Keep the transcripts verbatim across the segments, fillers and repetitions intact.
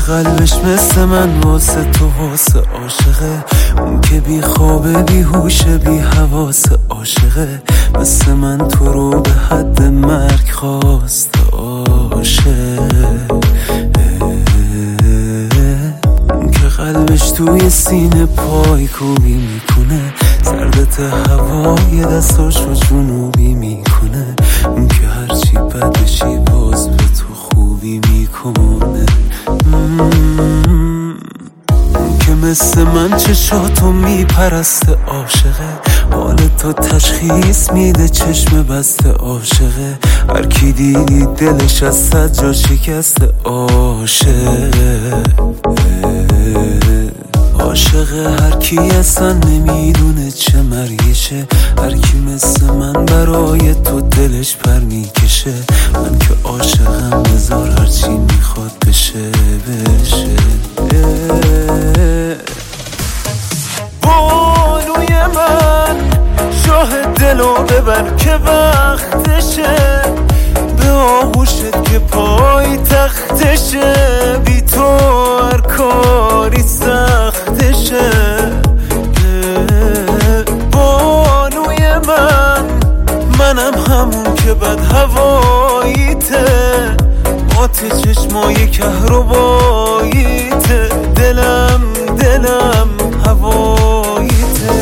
قلبش مثل من واسه تو واسه عاشقه، اون که بی خوابه بی هوشه بی حواسه عاشقه، مثل من تو رو به حد مرگ خواست عاشق، اون که قلبش توی سینه پای کوبی میکنه، سردت هوای دستاشو جنوبی میکنه، اون که هرچی بدشی باز به تو خوبی میکنه، اون که مثل من چشاتو میپرسته عاشقه، حال تو تشخیص میده چشم بسته عاشقه، هر کی دیدی دلش از صد جا شکسته عاشقه، عاشقه هر کی اصلا نمیدونه چه مرگشه، هر کی مثل من برای تو دلش پر میکشه، من که عاشقم بذار هرچی میخواد بشه بشه. بانوی من شاه دلو ببر که وقتشه، به آغوشت که پای تختشه، بی تو هر کاری سختشه، بانوی من منم همون که بد هواییته، آتش چشمای کهرباییته، دلم دلم هواییته.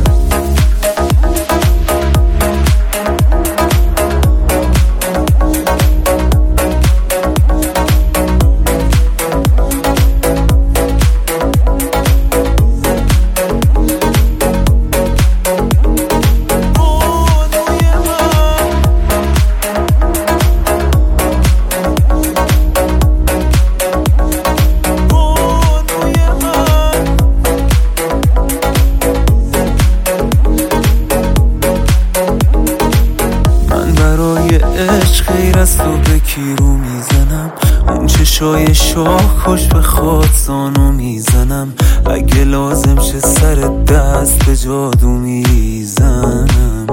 عشق غیر از تو به کی رو میزنم، اون چشای شاه خوش به خود زانو میزنم، اگه لازم شه سر دست به جادو میزنم،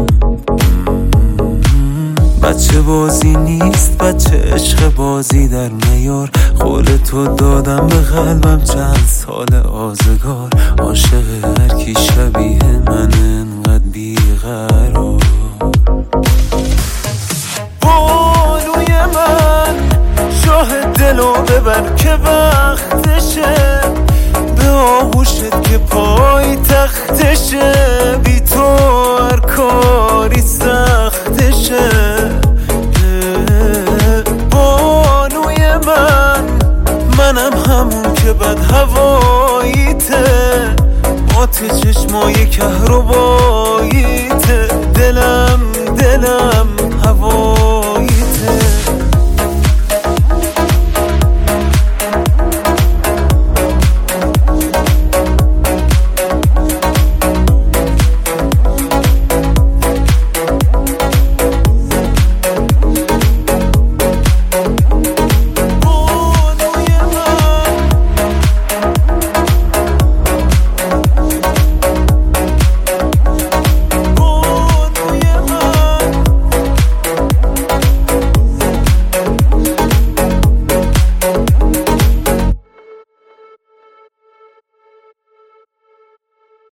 بچه بازی نیست بچه عشق بازی در نیار، قول تو دادم به قلبم چند سال آزگار، عاشق هر کی شبیه من انقدر بیقرار، بانوی من شاه دلو ببر که وقتشه، به آغوشت که پای تختشه، بی تو هر کاری سختشه، بانوی من منم همون که بد هواییته، آتش چشمای کهرباییته، دلم دلم